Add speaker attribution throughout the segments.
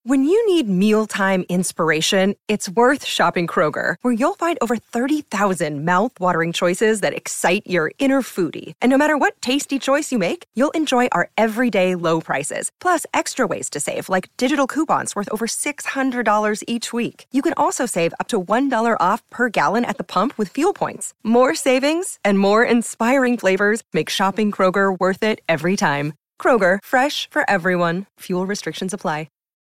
Speaker 1: When you need mealtime inspiration, it's worth shopping Kroger, where you'll find over 30,000 mouth-watering choices that excite your inner foodie. And no matter what tasty choice you make, you'll enjoy our everyday low prices, plus extra ways to save, like digital coupons worth over $600 each week. You can also save up to $1 off per gallon at the pump with fuel points. More savings and more inspiring flavors make shopping Kroger worth it every time. Kroger, fresh for everyone. Fuel restrictions apply.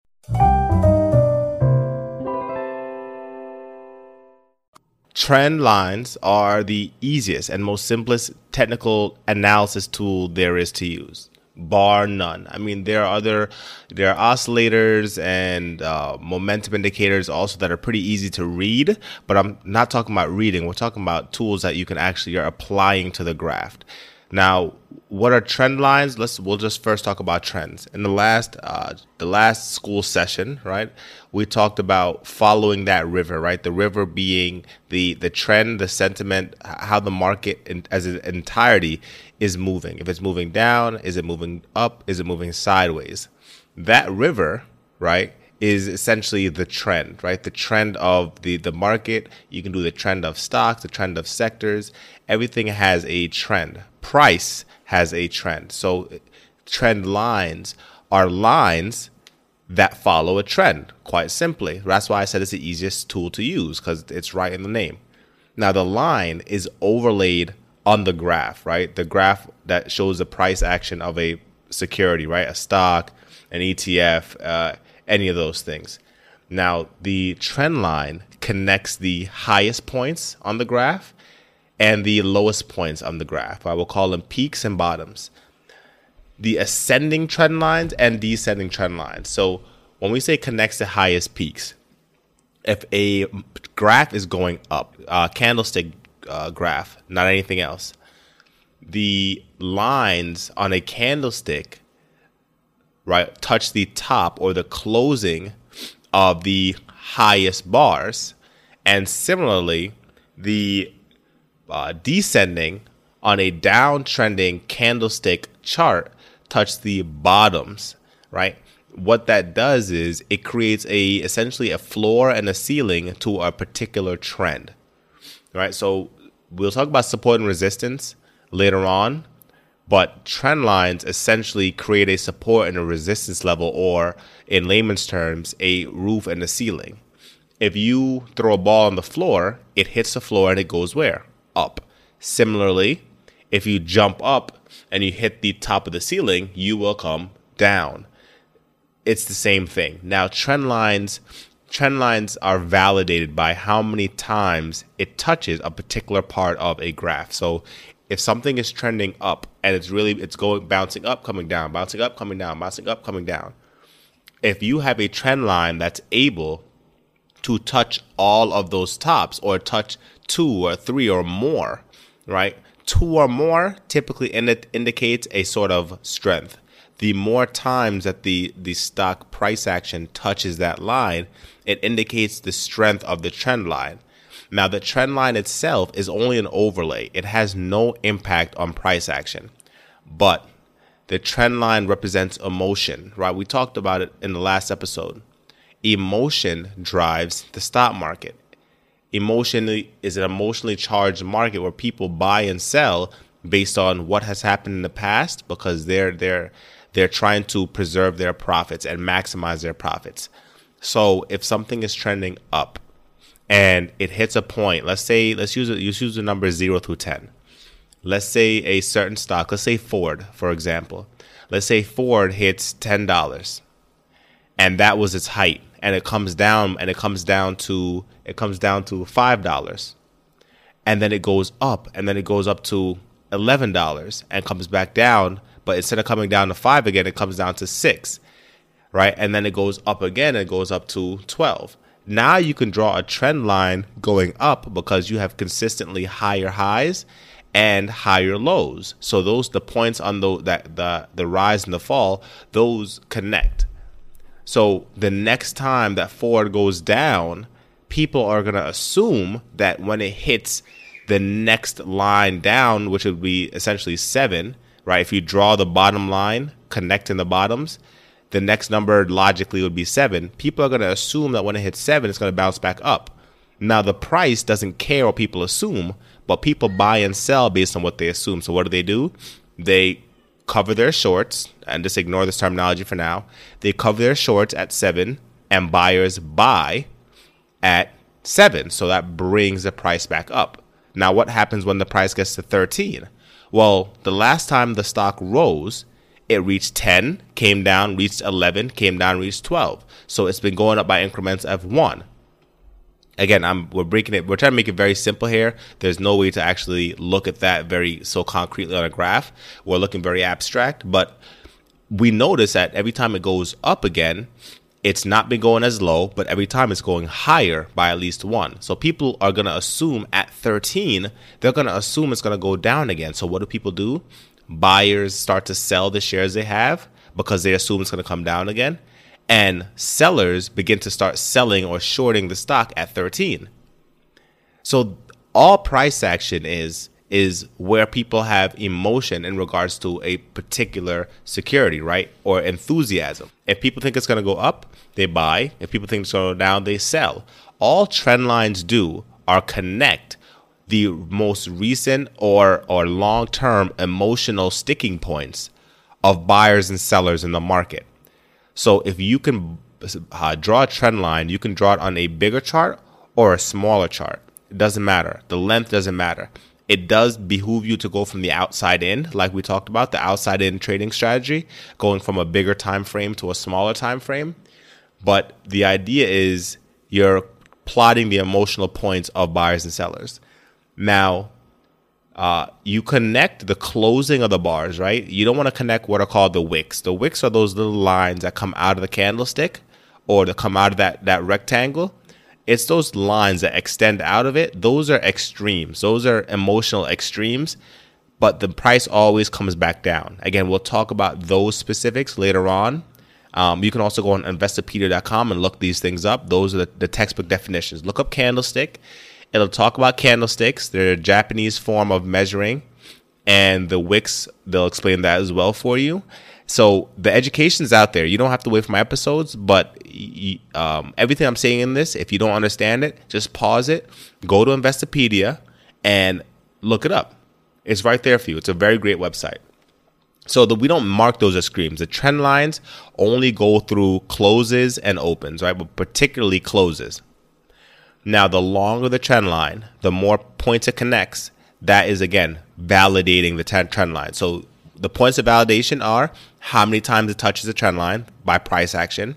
Speaker 2: Trend lines are the easiest and most simplest technical analysis tool there is to use, bar none. I mean, there are oscillators and momentum indicators also that are pretty easy to read, but I'm not talking about reading. We're talking about tools that you can actually are applying to the graph. Now, what are trend lines? We'll just first talk about trends. In the last school session, right, we talked about following that river, right? The river being the trend, the sentiment, how the market as an entirety is moving. If it's moving down, is it moving up? Is it moving sideways? That river, right, is essentially the trend, right? The trend of the market. You can do the trend of stocks, the trend of sectors. Everything has a trend. Price has a trend. So trend lines are lines that follow a trend, quite simply. That's why I said it's the easiest tool to use, because it's right in the name. Now, the line is overlaid on the graph, right? The graph that shows the price action of a security, right? A stock, an ETF, any of those things. Now, the trend line connects the highest points on the graph and the lowest points on the graph. I will call them peaks and bottoms. The ascending trend lines and descending trend lines. So when we say connects the highest peaks, if a graph is going up, candlestick graph, not anything else, the lines on a candlestick, right, touch the top or the closing of the highest bars, and similarly, the descending on a downtrending candlestick chart touch the bottoms, right? What that does is it creates essentially a floor and a ceiling to a particular trend, right? So we'll talk about support and resistance later on, but trend lines essentially create a support and a resistance level, or in layman's terms, a roof and a ceiling. If you throw a ball on the floor, it hits the floor and it goes where? Up. Similarly, if you jump up and you hit the top of the ceiling, you will come down. It's the same thing. Now, trend lines are validated by how many times it touches a particular part of a graph. So if something is trending up and it's going bouncing up, coming down, bouncing up, coming down, bouncing up, coming down. If you have a trend line that's able to touch all of those tops, or touch 2 or 3 or more, right? 2 or more typically indicates a sort of strength. The more times that the stock price action touches that line, it indicates the strength of the trend line. Now, the trend line itself is only an overlay. It has no impact on price action. But the trend line represents emotion, right? We talked about it in the last episode. Emotion drives the stock market. Emotion is an emotionally charged market where people buy and sell based on what has happened in the past, because they're trying to preserve their profits and maximize their profits. So if something is trending up and it hits a point, let's use the number 0 through 10. Let's say a certain stock, let's say Ford, for example. Let's say Ford hits $10 and that was its height, and it comes down to $5, and then it goes up, and then it goes up to $11 and comes back down, but instead of coming down to 5 again, it comes down to 6, right? And then it goes up again, and it goes up to 12. Now you can draw a trend line going up because you have consistently higher highs and higher lows. So the points on the rise and the fall, those connect. So the next time that Ford goes down, people are going to assume that when it hits the next line down, which would be essentially 7, right? If you draw the bottom line, connecting the bottoms, the next number logically would be 7. People are going to assume that when it hits 7, it's going to bounce back up. Now, the price doesn't care what people assume, but people buy and sell based on what they assume. So what do? They cover their shorts, and just ignore this terminology for now. They cover their shorts at 7, and buyers buy at 7. So that brings the price back up. Now, what happens when the price gets to 13? Well, the last time the stock rose, it reached 10, came down, reached 11, came down, reached 12. So it's been going up by increments of 1. Again, we're trying to make it very simple here. There's no way to actually look at that so concretely on a graph. We're looking very abstract, but we notice that every time it goes up again, it's not been going as low, but every time it's going higher by at least 1. So people are going to assume at 13, they're going to assume it's going to go down again. So what do people do? Buyers start to sell the shares they have because they assume it's going to come down again. And sellers begin to start selling or shorting the stock at 13. So all price action is where people have emotion in regards to a particular security, right? Or enthusiasm. If people think it's going to go up, they buy. If people think it's going to go down, they sell. All trend lines do are connect the most recent or long-term emotional sticking points of buyers and sellers in the market. So if you can draw a trend line, you can draw it on a bigger chart or a smaller chart. It doesn't matter. The length doesn't matter. It does behoove you to go from the outside in, like we talked about, the outside in trading strategy, going from a bigger time frame to a smaller time frame. But the idea is you're plotting the emotional points of buyers and sellers. Now, you connect the closing of the bars, right? You don't want to connect what are called the wicks. The wicks are those little lines that come out of the candlestick or that come out of that rectangle. It's those lines that extend out of it. Those are extremes. Those are emotional extremes, but the price always comes back down. Again, we'll talk about those specifics later on. You can also go on Investopedia.com and look these things up. Those are the textbook definitions. Look up candlestick. It'll talk about candlesticks. They're a Japanese form of measuring. And the wicks, they'll explain that as well for you. So the education's out there. You don't have to wait for my episodes, but everything I'm saying in this, if you don't understand it, just pause it, go to Investopedia, and look it up. It's right there for you. It's a very great website. So we don't mark those as screens. The trend lines only go through closes and opens, right? But particularly closes. Now, the longer the trend line, the more points it connects. That is, again, validating the trend line. So the points of validation are how many times it touches the trend line by price action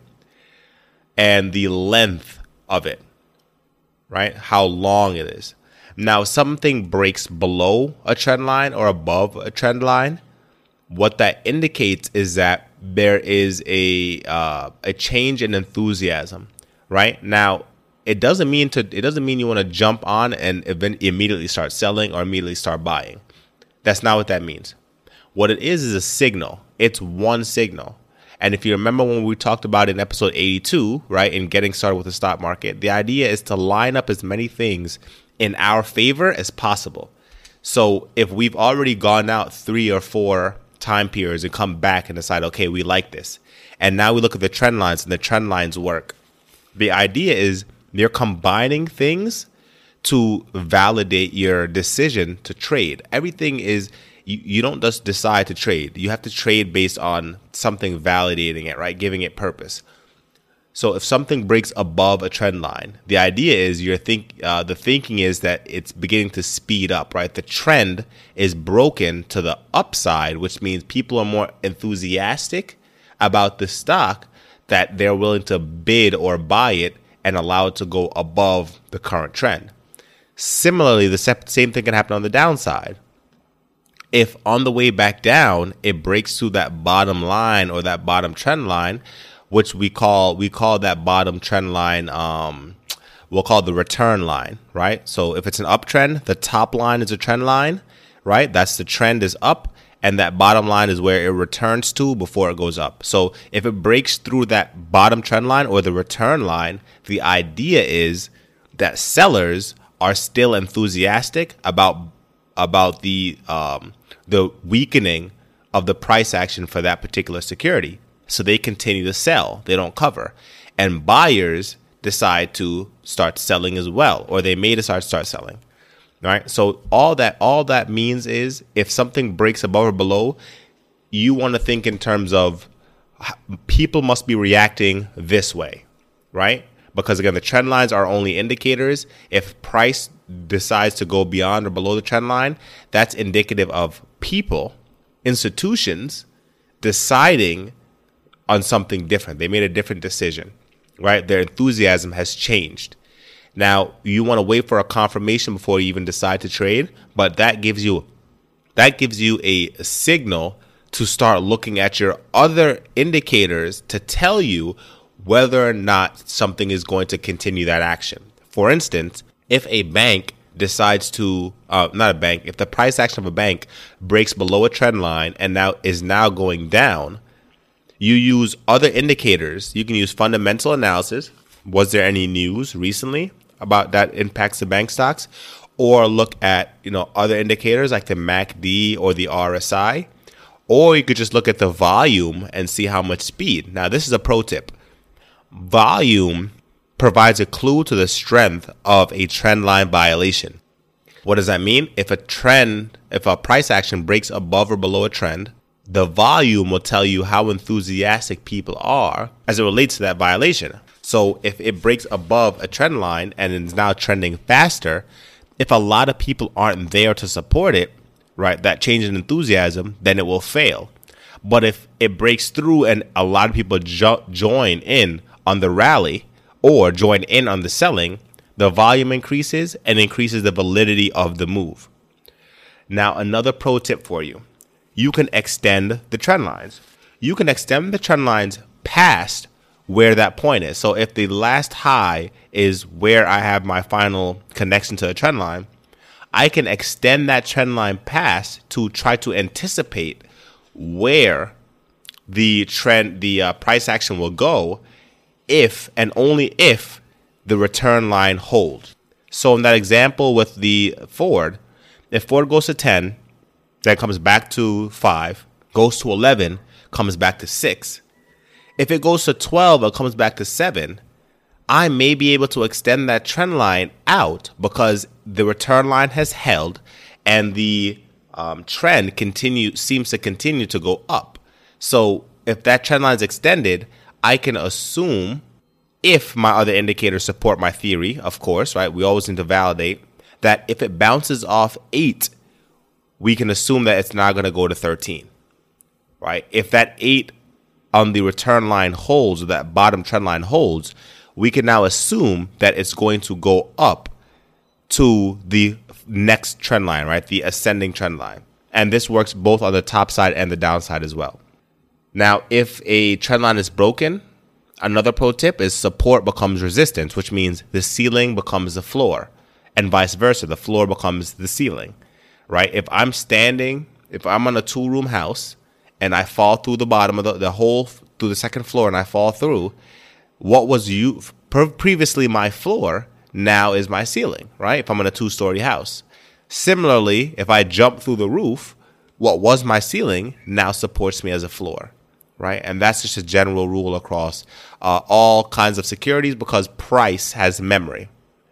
Speaker 2: and the length of it, right? How long it is. Now, if something breaks below a trend line or above a trend line, what that indicates is that there is a change in enthusiasm, right? Now, it doesn't mean you want to jump on and immediately start selling or immediately start buying. That's not what that means. What it is a signal. It's one signal. And if you remember when we talked about in episode 82, right, in getting started with the stock market, the idea is to line up as many things in our favor as possible. So if we've already gone out 3 or 4 time periods and come back and decide, okay, we like this, and now we look at the trend lines and the trend lines work, the idea is you're combining things to validate your decision to trade. Everything is, you don't just decide to trade. You have to trade based on something validating it, right? Giving it purpose. So if something breaks above a trend line, the idea is the thinking is that it's beginning to speed up, right? The trend is broken to the upside, which means people are more enthusiastic about the stock that they're willing to bid or buy it and allow it to go above the current trend. Similarly, the same thing can happen on the downside. If on the way back down, it breaks through that bottom line or that bottom trend line, which we call that bottom trend line, we'll call the return line, right? So if it's an uptrend, the top line is a trend line, right? That's the trend is up, and that bottom line is where it returns to before it goes up. So if it breaks through that bottom trend line or the return line, the idea is that sellers are still enthusiastic about the weakening of the price action for that particular security. So they continue to sell. They don't cover. And buyers decide to start selling as well, or they may decide to start selling. Right? So all that means is if something breaks above or below, you want to think in terms of people must be reacting this way, right? Because again, the trend lines are only indicators. If price decides to go beyond or below the trend line, that's indicative of people, institutions deciding on something different. They made a different decision, right? Their enthusiasm has changed. Now, you want to wait for a confirmation before you even decide to trade, but that gives you a signal to start looking at your other indicators to tell you whether or not something is going to continue that action. For instance, if a bank decides to, if the price action of a bank breaks below a trend line and is now going down, you use other indicators. You can use fundamental analysis. Was there any news recently about that impacts the bank stocks? Or look at, other indicators like the MACD or the RSI. Or you could just look at the volume and see how much speed. Now, this is a pro tip. Volume provides a clue to the strength of a trend line violation. What does that mean? If a price action breaks above or below a trend, the volume will tell you how enthusiastic people are as it relates to that violation. So if it breaks above a trend line and is now trending faster, if a lot of people aren't there to support it, right, that change in enthusiasm, then it will fail. But if it breaks through and a lot of people join in on the rally or join in on the selling, the volume increases and increases the validity of the move. Now, another pro tip for you. You can extend the trend lines. You can extend the trend lines past where that point is. So if the last high is where I have my final connection to the trend line, I can extend that trend line past to try to anticipate where the price action will go if and only if the return line holds. So in that example with the Ford, if Ford goes to 10, then comes back to 5, goes to 11, comes back to 6. If it goes to 12 or comes back to 7, I may be able to extend that trend line out because the return line has held and the trend seems to continue to go up. So if that trend line is extended, I can assume, if my other indicators support my theory, of course, right? We always need to validate that if it bounces off 8, we can assume that it's now going to go to 13, right? If that 8 on the return line holds, or that bottom trend line holds, we can now assume that it's going to go up to the next trend line, right? The ascending trend line. And this works both on the top side and the downside as well. Now, if a trend line is broken, another pro tip is support becomes resistance, which means the ceiling becomes the floor, and vice versa. The floor becomes the ceiling, right? If I'm on a 2-room house and I fall through the bottom of the hole through the second floor and I fall through, what was previously my floor now is my ceiling, right? If I'm in a 2-story house. Similarly, if I jump through the roof, what was my ceiling now supports me as a floor, right? And that's just a general rule across all kinds of securities because price has memory.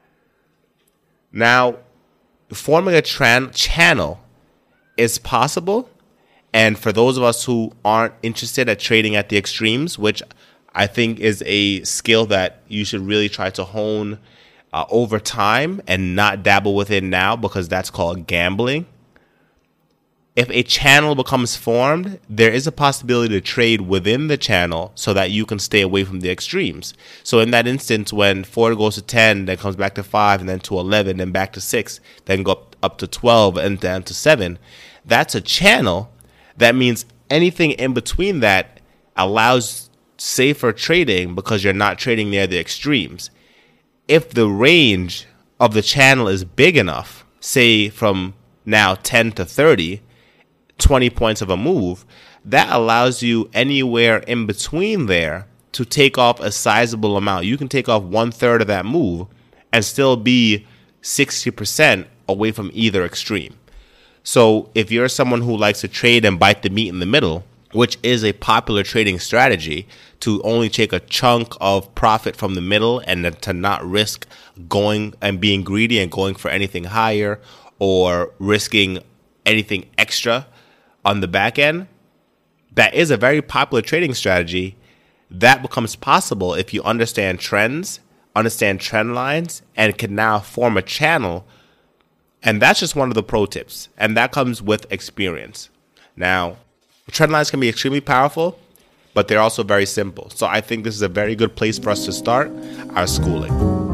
Speaker 2: Now, forming a channel is possible. And for those of us who aren't interested at trading at the extremes, which I think is a skill that you should really try to hone over time and not dabble with it now because that's called gambling. If a channel becomes formed, there is a possibility to trade within the channel so that you can stay away from the extremes. So in that instance, when Ford goes to 10, then comes back to 5, and then to 11, then back to 6, then go up to 12, and down to 7, that's a channel. That means anything in between that allows safer trading because you're not trading near the extremes. If the range of the channel is big enough, say from now 10 to 30, 20 points of a move, that allows you anywhere in between there to take off a sizable amount. You can take off 1/3 of that move and still be 60% away from either extreme. So if you're someone who likes to trade and bite the meat in the middle, which is a popular trading strategy, to only take a chunk of profit from the middle and then to not risk going and being greedy and going for anything higher or risking anything extra on the back end. That is a very popular trading strategy that becomes possible if you understand trends, understand trend lines, and can now form a channel. And that's just one of the pro tips. And that comes with experience. Now, trend lines can be extremely powerful, but they're also very simple. So I think this is a very good place for us to start our schooling.